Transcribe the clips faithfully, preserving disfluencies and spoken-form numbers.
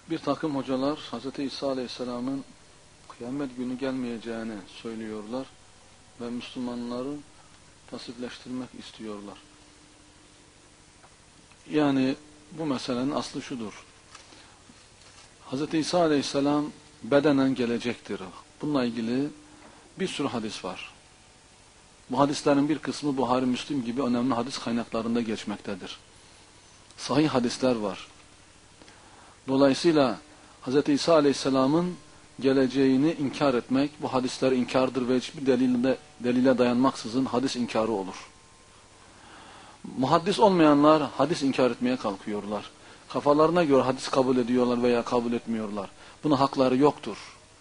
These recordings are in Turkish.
Bir takım hocalar Hz. İsa Aleyhisselam'ın kıyamet günü gelmeyeceğini söylüyorlar ve Müslümanları pasifleştirmek istiyorlar. Yani bu meselenin aslı şudur. Hz. İsa Aleyhisselam bedenen gelecektir. Bununla ilgili bir sürü hadis var. Bu hadislerin bir kısmı Buhari, Müslim gibi önemli hadis kaynaklarında geçmektedir. Sahih hadisler var. Dolayısıyla Hz. İsa Aleyhisselam'ın geleceğini inkar etmek, bu hadisler inkardır ve hiçbir delile, delile dayanmaksızın hadis inkarı olur. Muhaddis olmayanlar hadis inkar etmeye kalkıyorlar. Kafalarına göre hadis kabul ediyorlar veya kabul etmiyorlar. Buna hakları yoktur.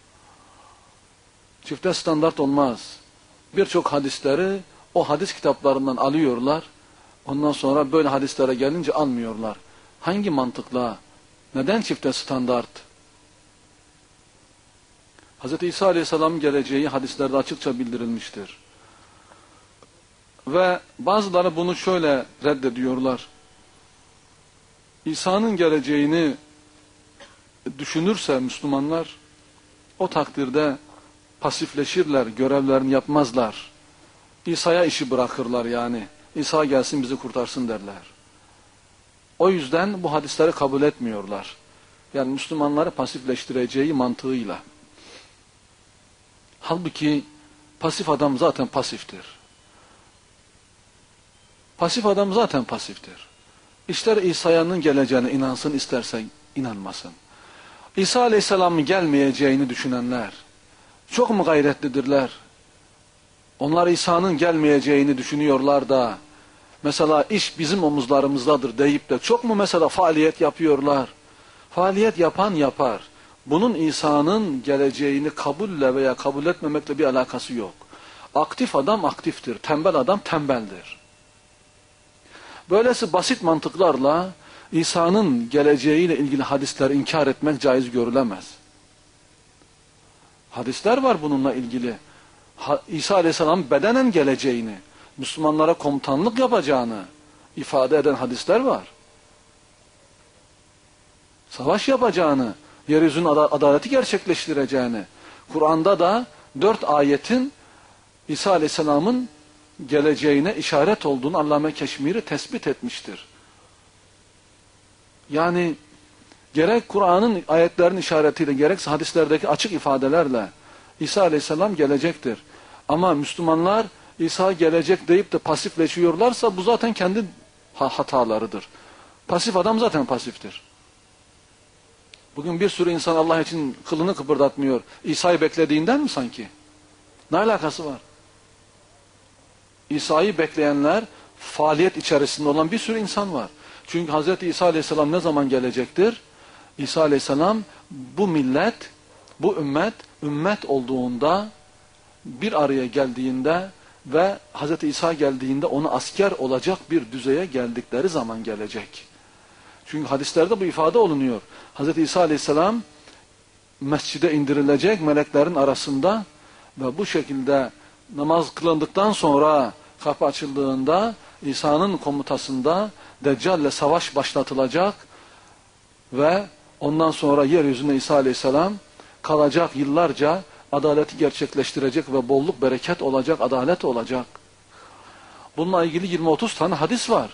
Çifte standart olmaz. Birçok hadisleri o hadis kitaplarından alıyorlar. Ondan sonra böyle hadislere gelince almıyorlar. Hangi mantıkla? Neden çifte standart? Hz. İsa Aleyhisselam'ın geleceği hadislerde açıkça bildirilmiştir. Ve bazıları bunu şöyle reddediyorlar. İsa'nın geleceğini düşünürse Müslümanlar, o takdirde pasifleşirler, görevlerini yapmazlar. İsa'ya işi bırakırlar yani. İsa gelsin bizi kurtarsın derler. O yüzden bu hadisleri kabul etmiyorlar. Yani Müslümanları pasifleştireceği mantığıyla. Halbuki pasif adam zaten pasiftir. Pasif adam zaten pasiftir. İster İsa'nın geleceğine inansın, isterse inanmasın. İsa Aleyhisselam'ın gelmeyeceğini düşünenler çok mu gayretlidirler? Onlar İsa'nın gelmeyeceğini düşünüyorlar da mesela iş bizim omuzlarımızdadır deyip de çok mu mesela faaliyet yapıyorlar? Faaliyet yapan yapar. Bunun İsa'nın geleceğini kabulle veya kabul etmemekle bir alakası yok. Aktif adam aktiftir, tembel adam tembeldir. Böylesi basit mantıklarla İsa'nın geleceğiyle ilgili hadisleri inkar etmek caiz görülemez. Hadisler var bununla ilgili. Ha, İsa Aleyhisselam bedenen geleceğini, Müslümanlara komutanlık yapacağını ifade eden hadisler var. Savaş yapacağını, yeryüzünün adaleti gerçekleştireceğini, Kur'an'da da dört ayetin İsa Aleyhisselam'ın geleceğine işaret olduğunu Allame Keşmiri tespit etmiştir. Yani gerek Kur'an'ın ayetlerinin işaretiyle gerekse hadislerdeki açık ifadelerle İsa Aleyhisselam gelecektir. Ama Müslümanlar İsa gelecek deyip de pasifleşiyorlarsa bu zaten kendi hatalarıdır. Pasif adam zaten pasiftir. Bugün bir sürü insan Allah için kılını kıpırdatmıyor. İsa'yı beklediğinden mi sanki? Ne alakası var? İsa'yı bekleyenler faaliyet içerisinde olan bir sürü insan var. Çünkü Hz. İsa Aleyhisselam ne zaman gelecektir? İsa Aleyhisselam bu millet, bu ümmet, ümmet olduğunda bir araya geldiğinde ve Hz. İsa geldiğinde onu asker olacak bir düzeye geldikleri zaman gelecek. Çünkü hadislerde bu ifade olunuyor. Hz. İsa Aleyhisselam mescide indirilecek meleklerin arasında ve bu şekilde namaz kılındıktan sonra kapı açıldığında İsa'nın komutasında Deccal'le savaş başlatılacak ve ondan sonra yeryüzünde İsa Aleyhisselam kalacak yıllarca, adaleti gerçekleştirecek ve bolluk bereket olacak, adalet olacak. Bununla ilgili yirmi otuz tane hadis var.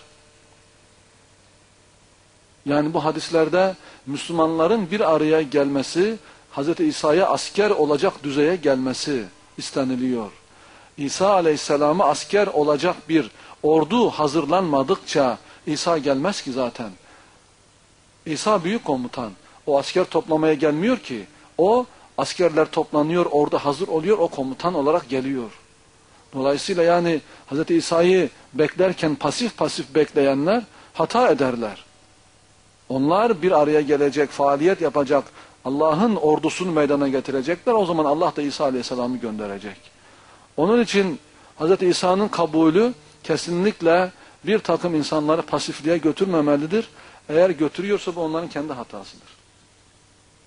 Yani bu hadislerde Müslümanların bir araya gelmesi, Hz. İsa'ya asker olacak düzeye gelmesi isteniliyor. İsa Aleyhisselam'a asker olacak bir ordu hazırlanmadıkça İsa gelmez ki zaten. İsa büyük komutan. O asker toplamaya gelmiyor ki. O askerler toplanıyor, orada hazır oluyor, o komutan olarak geliyor. Dolayısıyla yani Hz. İsa'yı beklerken pasif pasif bekleyenler hata ederler. Onlar bir araya gelecek, faaliyet yapacak, Allah'ın ordusunu meydana getirecekler. O zaman Allah da İsa Aleyhisselam'ı gönderecek. Onun için Hz. İsa'nın kabulü kesinlikle bir takım insanları pasifliğe götürmemelidir. Eğer götürüyorsa bu onların kendi hatasıdır.